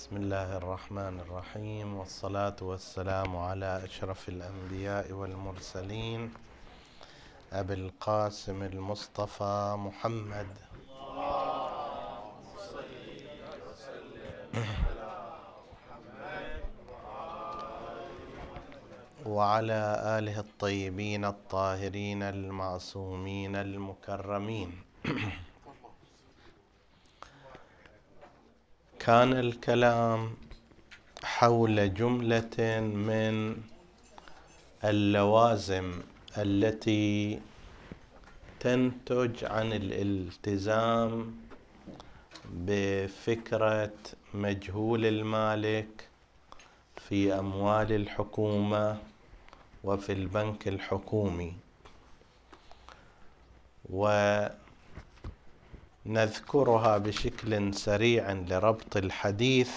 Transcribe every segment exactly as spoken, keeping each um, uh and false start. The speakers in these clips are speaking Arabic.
بسم الله الرحمن الرحيم، والصلاة والسلام على أشرف الأنبياء والمرسلين أبي القاسم المصطفى محمد وعلى آله الطيبين الطاهرين المعصومين المكرمين. كان الكلام حول جملة من اللوازم التي تنتج عن الالتزام بفكرة مجهول المالك في أموال الحكومة وفي البنك الحكومي، ونذكرها بشكل سريع لربط الحديث.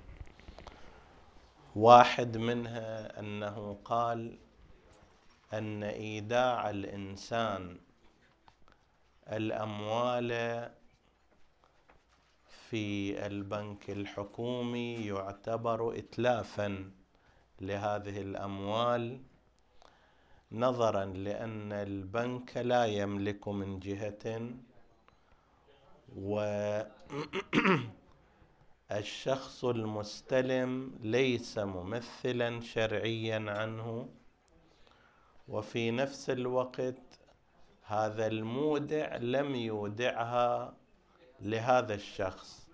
واحد منها أنه قال أن إيداع الإنسان الأموال في البنك الحكومي يعتبر إتلافاً لهذه الأموال، نظراً لأن البنك لا يملك من جهة، والشخص المستلم ليس ممثلاً شرعياً عنه، وفي نفس الوقت هذا المودع لم يودعها لهذا الشخص،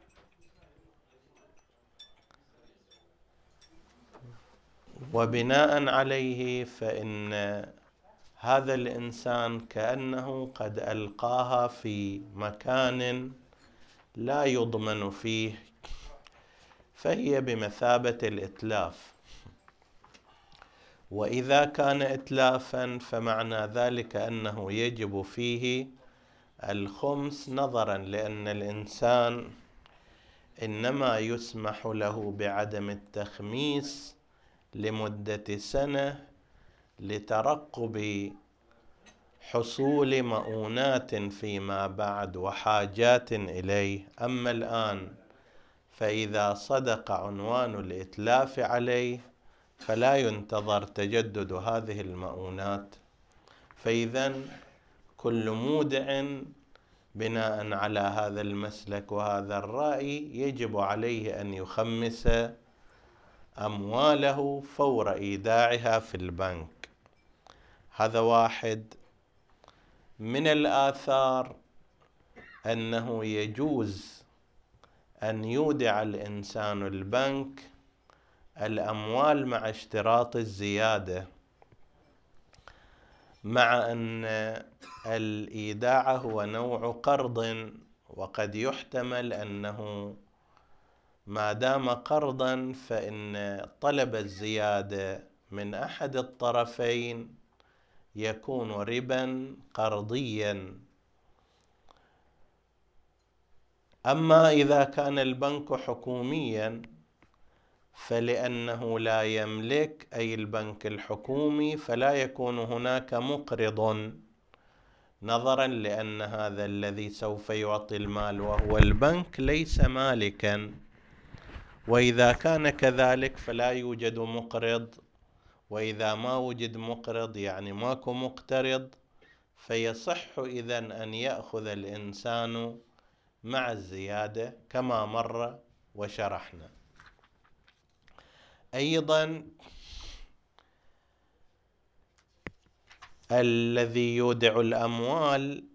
وبناء عليه فإن هذا الإنسان كأنه قد ألقاها في مكان لا يضمن فيه، فهي بمثابة الإتلاف. وإذا كان إتلافا فمعنى ذلك أنه يجب فيه الخمس، نظرا لأن الإنسان إنما يسمح له بعدم التخميس لمدة سنة لترقب حصول مؤونات فيما بعد وحاجات إليه. أما الآن فإذا صدق عنوان الإتلاف عليه فلا ينتظر تجدد هذه المؤونات، فإذن كل مودع بناء على هذا المسلك وهذا الرأي يجب عليه أن يخمس أمواله فور إيداعها في البنك. هذا واحد. من الآثار أنه يجوز أن يودع الإنسان البنك الأموال مع اشتراط الزيادة، مع أن الإيداع هو نوع قرض، وقد يحتمل أنه ما دام قرضا فإن طلب الزيادة من أحد الطرفين يكون ربا قرضيا. أما إذا كان البنك حكوميا فلأنه لا يملك، أي البنك الحكومي، فلا يكون هناك مقرض، نظرا لأن هذا الذي سوف يعطي المال وهو البنك ليس مالكا. وإذا كان كذلك فلا يوجد مقرض، وإذا ما وجد مقرض يعني ماكو مقترض، فيصح إذن أن يأخذ الإنسان مع الزيادة كما مر وشرحنا. أيضا الذي يودع الأموال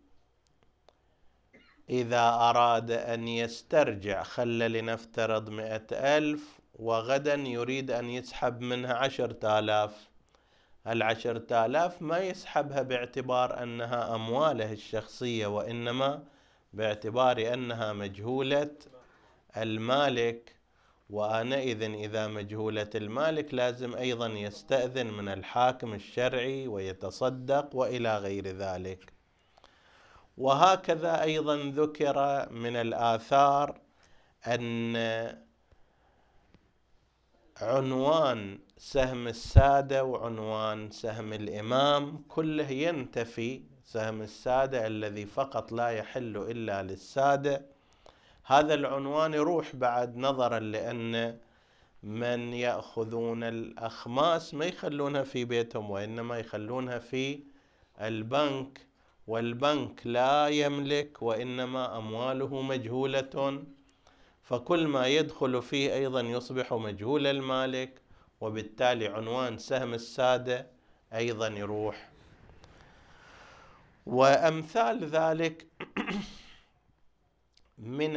إذا أراد أن يسترجع، خل لنفترض مئة ألف وغدا يريد أن يسحب منها عشرة آلاف، العشرة آلاف ما يسحبها باعتبار أنها أمواله الشخصية، وإنما باعتبار أنها مجهولة المالك، وآنئذ إذا مجهولة المالك لازم أيضا يستأذن من الحاكم الشرعي ويتصدق وإلى غير ذلك. وهكذا أيضا ذكر من الآثار أن عنوان سهم السادة وعنوان سهم الإمام كله ينتفي. سهم السادة الذي فقط لا يحل إلا للسادة، هذا العنوان يروح بعد، نظرا لأن من يأخذون الأخماس ما يخلونها في بيتهم وإنما يخلونها في البنك، والبنك لا يملك وإنما أمواله مجهولة، فكل ما يدخل فيه أيضا يصبح مجهول المالك، وبالتالي عنوان سهم السادة أيضا يروح. وأمثال ذلك من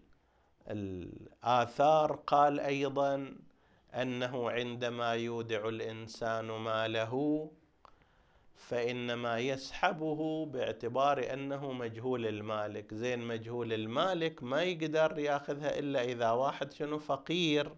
الآثار قال أيضا أنه عندما يودع الإنسان ماله فإنما يسحبه باعتبار أنه مجهول المالك. زين، مجهول المالك ما يقدر ياخذها إلا إذا واحد شنو فقير،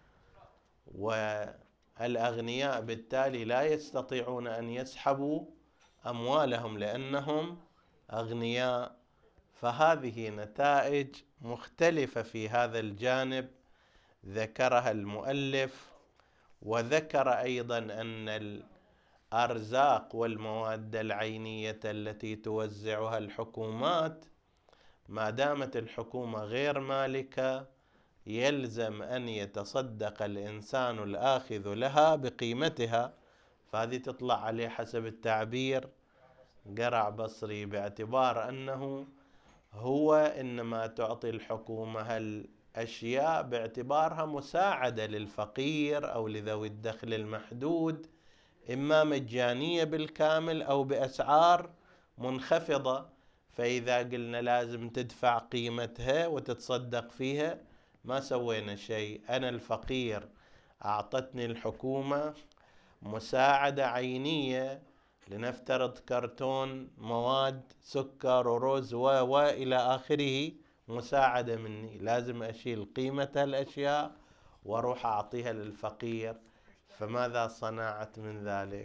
والأغنياء بالتالي لا يستطيعون أن يسحبوا أموالهم لأنهم أغنياء. فهذه نتائج مختلفة في هذا الجانب ذكرها المؤلف. وذكر أيضا أن الأرزاق والمواد العينية التي توزعها الحكومات ما دامت الحكومة غير مالكة يلزم أن يتصدق الإنسان الآخذ لها بقيمتها، فهذه تطلع عليه حسب التعبير قرع بصري، باعتبار أنه هو إنما تعطي الحكومة هالأشياء باعتبارها مساعدة للفقير أو لذوي الدخل المحدود، إما مجانية بالكامل أو بأسعار منخفضة. فإذا قلنا لازم تدفع قيمتها وتتصدق فيها ما سوينا شيء. أنا الفقير أعطتني الحكومة مساعدة عينية، لنفترض كرتون مواد سكر ورز وإلى آخره، مساعدة مني، لازم أشيل قيمة الأشياء وأروح أعطيها للفقير، فماذا صنعت من ذلك؟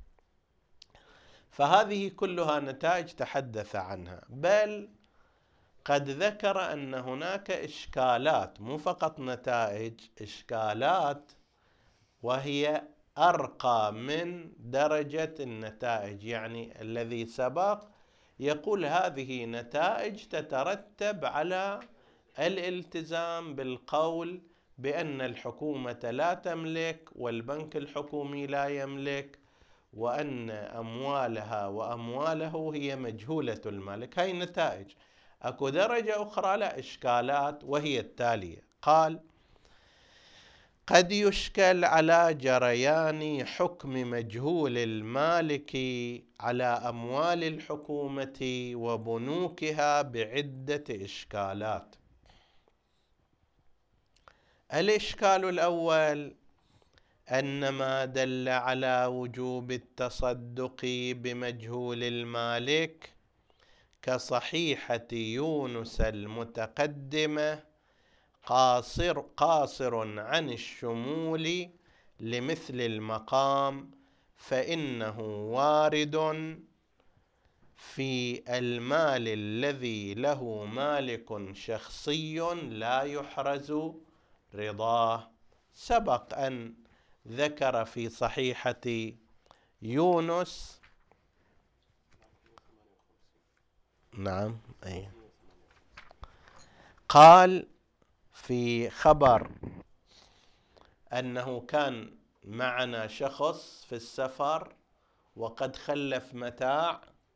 فهذه كلها نتائج تحدث عنها. بل قد ذكر أن هناك إشكالات، مو فقط نتائج، إشكالات وهي أرقى من درجة النتائج. يعني الذي سبق يقول هذه نتائج تترتب على الالتزام بالقول بأن الحكومة لا تملك والبنك الحكومي لا يملك، وأن أموالها وأمواله هي مجهولة المالك. هاي النتائج. أكو درجة أخرى لا، إشكالات، وهي التالية. قال: قد يشكل على جريان حكم مجهول المالك على أموال الحكومة وبنوكها بعدة إشكالات. الإشكال الأول أن ما دل على وجوب التصدق بمجهول المالك كصحيحة يونس المتقدمة قاصر قاصر عن الشمول لمثل المقام، فإنه وارد في المال الذي له مالك شخصي لا يحرز رضاه. سبق أن ذكر في صحيحة يونس، نعم أي، قال في خبر أنه كان معنا شخص في السفر وقد خلف متاع،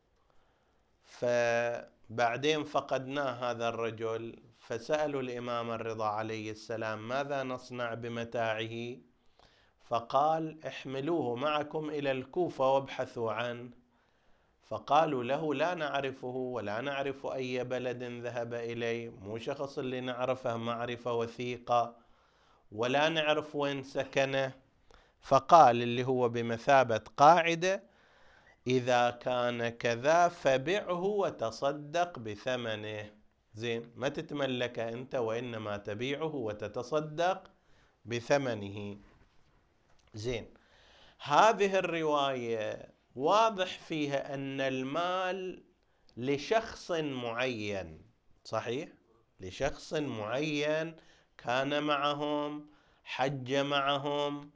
فبعدين فقدناه هذا الرجل، فسألوا الإمام الرضا عليه السلام ماذا نصنع بمتاعه؟ فقال: احملوه معكم إلى الكوفة وابحثوا عنه. فقالوا له: لا نعرفه ولا نعرف أي بلد ذهب إليه، مو شخص اللي نعرفه معرفة وثيقة، ولا نعرف وين سكنه. فقال اللي هو بمثابة قاعدة: إذا كان كذا فبعه وتصدق بثمنه. زين، ما تتملكه أنت وإنما تبيعه وتتصدق بثمنه. زين، هذه الرواية واضح فيها أن المال لشخص معين، صحيح؟ لشخص معين كان معهم، حج معهم،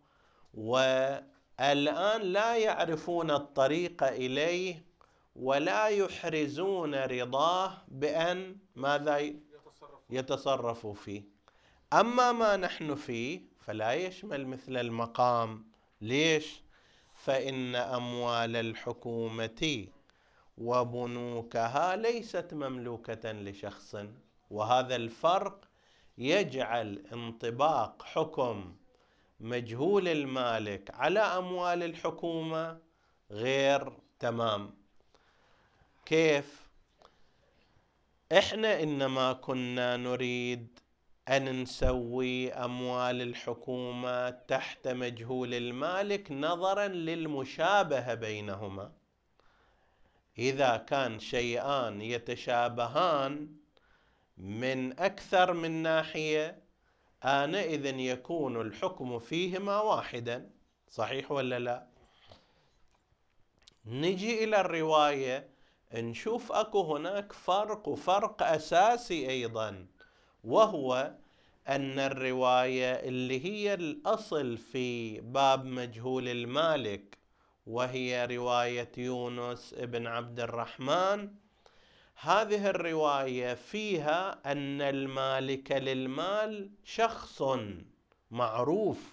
والآن لا يعرفون الطريق إليه ولا يحرزون رضاه بأن ماذا يتصرف فيه. أما ما نحن فيه فلا يشمل مثل المقام. ليش؟ فإن أموال الحكومة وبنوكها ليست مملوكة لشخص، وهذا الفرق يجعل انطباق حكم مجهول المالك على أموال الحكومة غير تمام. كيف؟ إحنا إنما كنا نريد أن نسوي أموال الحكومة تحت مجهول المالك نظرا للمشابهة بينهما. إذا كان شيئان يتشابهان من أكثر من ناحية آنئذ يكون الحكم فيهما واحدا. صحيح ولا لا؟ نجي إلى الرواية نشوف أكو هناك فرق، وفرق أساسي أيضا، وهو أن الرواية اللي هي الأصل في باب مجهول المالك وهي رواية يونس ابن عبد الرحمن، هذه الرواية فيها أن المالك للمال شخص معروف،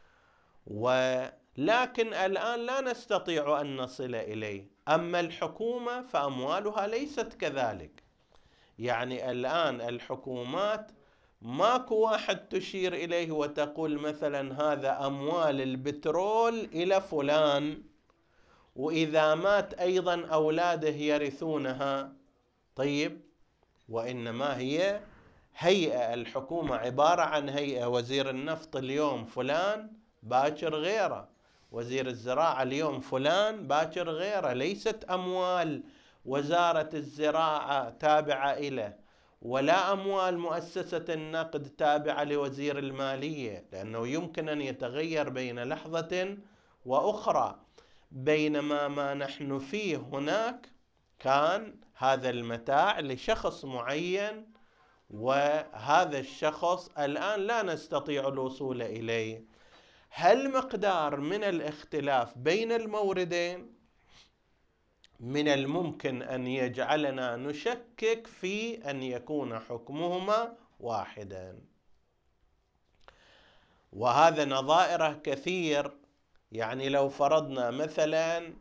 ولكن الآن لا نستطيع أن نصل إليه. أما الحكومة فأموالها ليست كذلك. يعني الآن الحكومات ماكو واحد تشير إليه وتقول مثلا هذا أموال البترول إلى فلان، وإذا مات أيضا أولاده يرثونها. طيب، وإنما هي هيئة. الحكومة عبارة عن هيئة. وزير النفط اليوم فلان، باكر غيره. وزير الزراعة اليوم فلان، باكر غيره. ليست أموال وزارة الزراعة تابعة إليه، ولا أموال مؤسسة النقد تابعة لوزير المالية، لأنه يمكن أن يتغير بين لحظة وأخرى. بينما ما نحن فيه هناك كان هذا المتاع لشخص معين، وهذا الشخص الآن لا نستطيع الوصول إليه. هل مقدار من الاختلاف بين الموردين من الممكن أن يجعلنا نشكك في أن يكون حكمهما واحدا، وهذا نظائره كثير. يعني لو فرضنا مثلا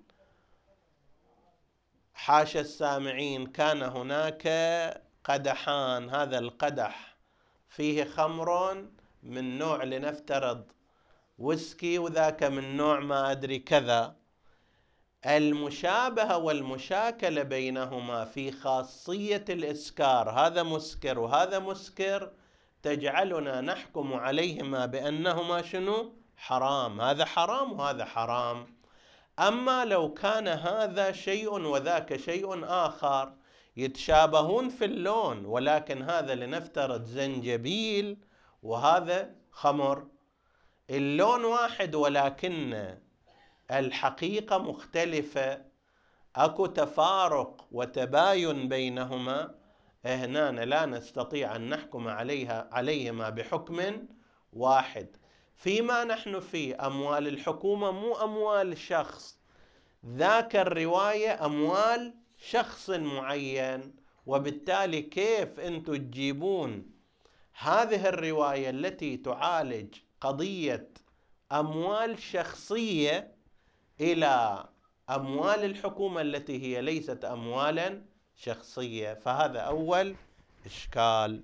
حاشا السامعين كان هناك قدحان، هذا القدح فيه خمر من نوع لنفترض ويسكي، وذاك من نوع ما أدري كذا، المشابهة والمشاكلة بينهما في خاصية الإسكار، هذا مسكر وهذا مسكر، تجعلنا نحكم عليهما بأنهما شنو؟ حرام. هذا حرام وهذا حرام. أما لو كان هذا شيء وذاك شيء آخر يتشابهون في اللون، ولكن هذا لنفترض زنجبيل وهذا خمر، اللون واحد ولكن الحقيقة مختلفة، أكو تفارق وتباين بينهما، هنا لا نستطيع أن نحكم عليها عليهما بحكم واحد. فيما نحن فيه أموال الحكومة مو أموال شخص، ذاك الرواية أموال شخص معين، وبالتالي كيف أنتم تجيبون هذه الرواية التي تعالج قضية أموال شخصية إلى أموال الحكومة التي هي ليست أموالا شخصية؟ فهذا أول إشكال.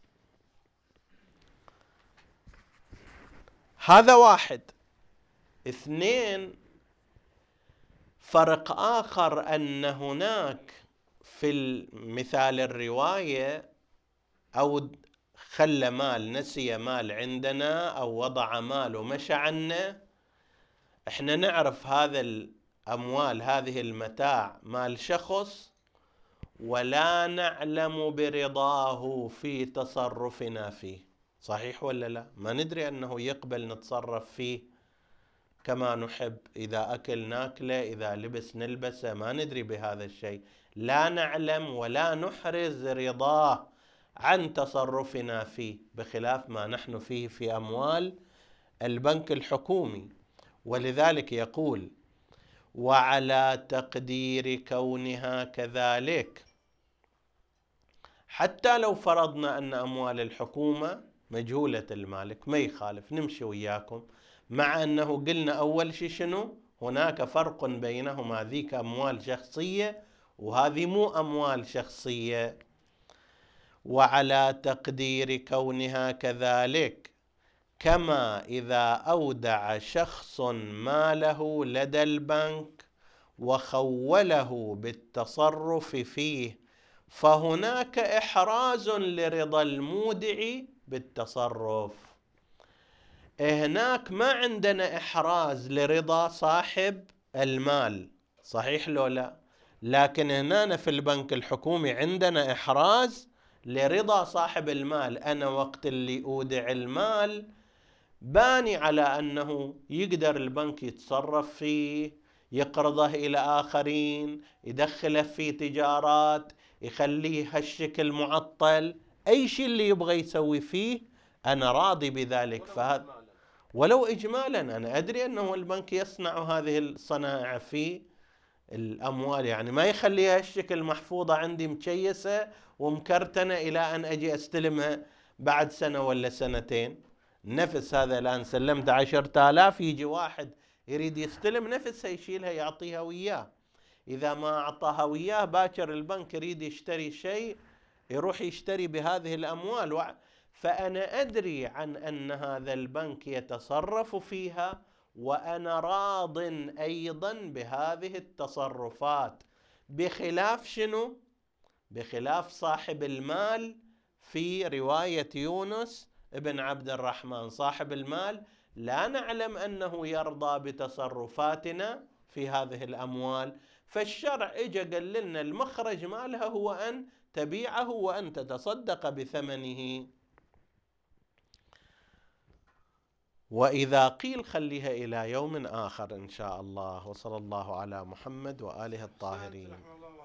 هذا واحد. اثنين، فرق آخر أن هناك في المثال الرواية أو خلى مال، نسي مال عندنا أو وضع مال ومشى عنا، احنا نعرف هذا الأموال، هذه المتاع مال شخص، ولا نعلم برضاه في تصرفنا فيه. صحيح ولا لا؟ ما ندري أنه يقبل نتصرف فيه كما نحب، إذا أكل ناكله، إذا لبس نلبسه، ما ندري بهذا الشيء. لا نعلم ولا نحرز رضاه عن تصرفنا فيه، بخلاف ما نحن فيه في أموال البنك الحكومي. ولذلك يقول: وعلى تقدير كونها كذلك، حتى لو فرضنا أن أموال الحكومة مجهولة المالك ما يخالف، نمشي وياكم، مع أنه قلنا أول شيء شنو؟ هناك فرق بينهما، ذيك أموال شخصية وهذه مو أموال شخصية. وعلى تقدير كونها كذلك، كما إذا أودع شخص ماله لدى البنك وخوله بالتصرف فيه، فهناك إحراز لرضا المودع بالتصرف. هناك ما عندنا إحراز لرضا صاحب المال، صحيح لو لا؟ لكن هنا في البنك الحكومي عندنا إحراز لرضا صاحب المال. أنا وقت اللي أودع المال باني على أنه يقدر البنك يتصرف فيه، يقرضه إلى آخرين، يدخله في تجارات، يخليه هالشكل معطل، أي شيء اللي يبغى يسوي فيه أنا راضي بذلك. فهذا ولو إجمالا أنا أدري أنه البنك يصنع هذه الصنائع في الأموال، يعني ما يخليها الشكل محفوظة عندي مكيسة ومكرتنة إلى أن أجي أستلمها بعد سنة ولا سنتين. نفس هذا الآن سلمت عشرة آلاف، يجي واحد يريد يستلم نفسها يشيلها يعطيها وياه، إذا ما أعطاها وياه باكر البنك يريد يشتري شيء يروح يشتري بهذه الأموال. فأنا أدري عن أن هذا البنك يتصرف فيها وأنا راض أيضا بهذه التصرفات، بخلاف شنو؟ بخلاف صاحب المال. في رواية يونس ابن عبد الرحمن صاحب المال لا نعلم أنه يرضى بتصرفاتنا في هذه الأموال، فالشرع اجى قال لنا المخرج مالها هو أن تبيعه وأن تتصدق بثمنه. وإذا قيل خليها إلى يوم آخر إن شاء الله. وصلى الله على محمد وآله الطاهرين.